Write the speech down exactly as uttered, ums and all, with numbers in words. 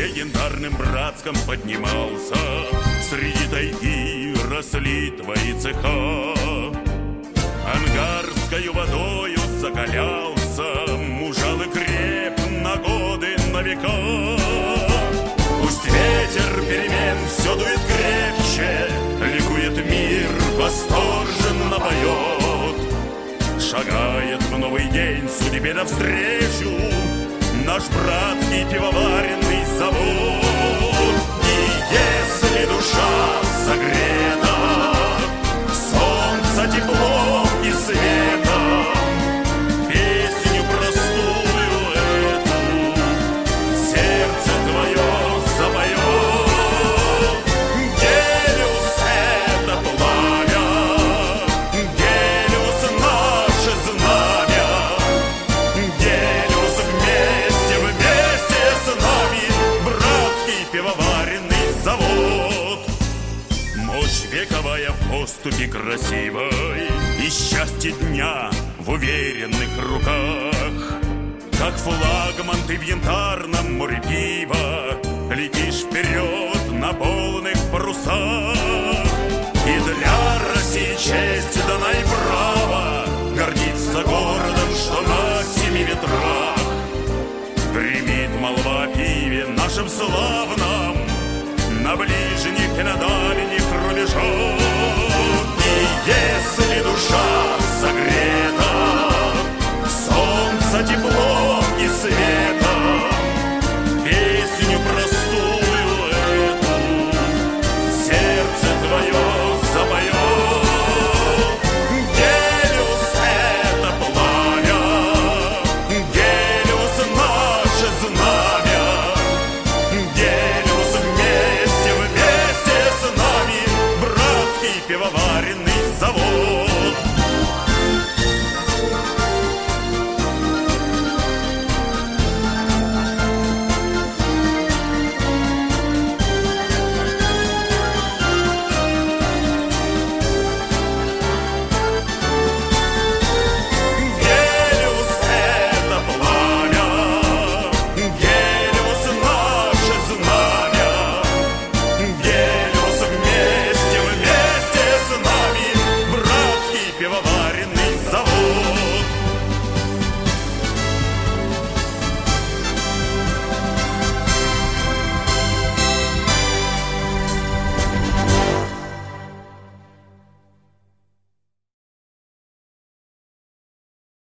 легендарным Братском поднимался. Среди тайги росли твои цеха. Ангарскою водою закалялся, мужал и креп на годы, на века. Пусть ветер перемен все дует крепче, ликует мир, восторженно поет. Шагает в новый день судьбе навстречу наш братский пивоваренный завод. И если душа согрета, солнца тепло и света, песню простую эту сердце твое запоет. Гелиус — это пламя, Гелиус — наше знамя, Гелиус вместе, вместе с нами, братский пивоваренный завод. Мощь вековая в поступе красивой, и счастье дня в уверенных руках. Как флагман ты в янтарном море пива летишь вперед на полных парусах. И для России честь дана и право гордиться городом, что на семи ветрах. Гремит молва о пиве нашим славном на ближних и на дальних рубежах.